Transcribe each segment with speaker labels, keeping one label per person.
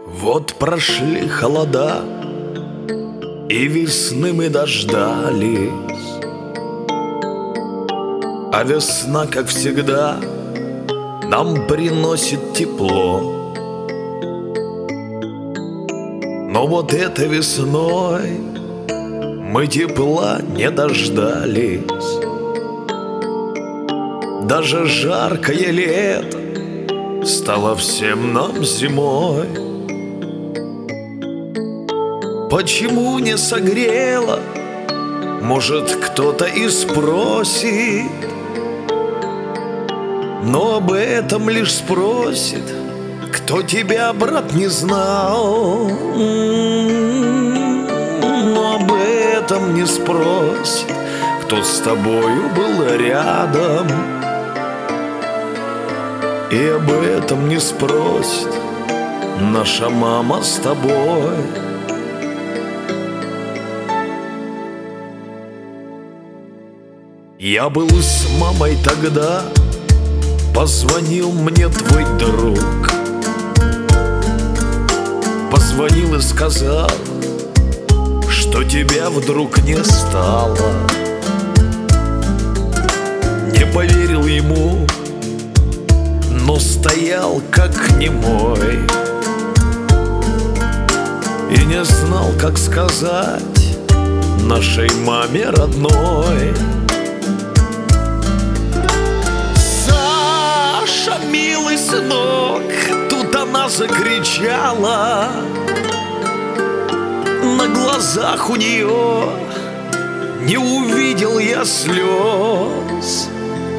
Speaker 1: Вот прошли холода, и весны мы дождались, а весна, как всегда, нам приносит тепло. Но вот этой весной мы тепла не дождались. Даже жаркое лето стало всем нам зимой. Почему не согрело? Может, кто-то и спросит, но об этом лишь спросит, кто тебя, брат, не знал. Но об этом не спросит, кто с тобою был рядом. И об этом не спросит наша мама с тобой. Я был с мамой тогда, позвонил мне твой друг. Позвонил и сказал, что тебя вдруг не стало. Не поверил ему, но стоял как немой и не знал, как сказать нашей маме родной: Саша, милый сынок, тут она закричала. На глазах у нее не увидел я слез,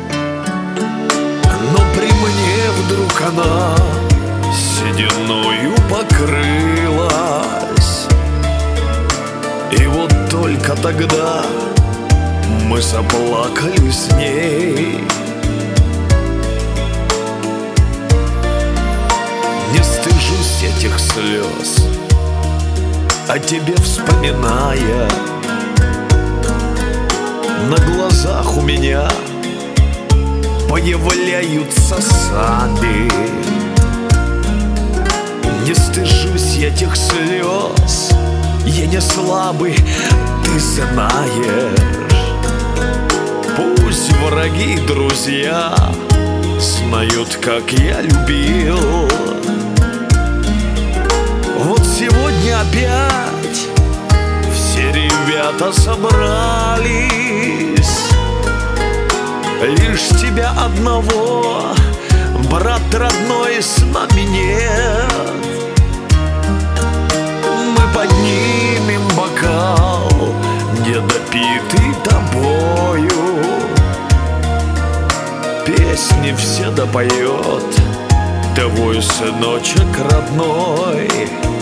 Speaker 1: но при мне вдруг она сединою покрылась. И вот только тогда мы заплакали с ней. Не стыжусь этих слез, о тебе вспоминая. На глазах у меня появляются сами. Не стыжусь этих слез, я не слабый, ты знаешь. Пусть враги и друзья знают, как я любил. Вот сегодня опять все ребята собрались. Лишь тебя одного, брат родной, с нами нет. Мы поднимем бокал, недопитый тобою. Песни все допоет твой сыночек родной.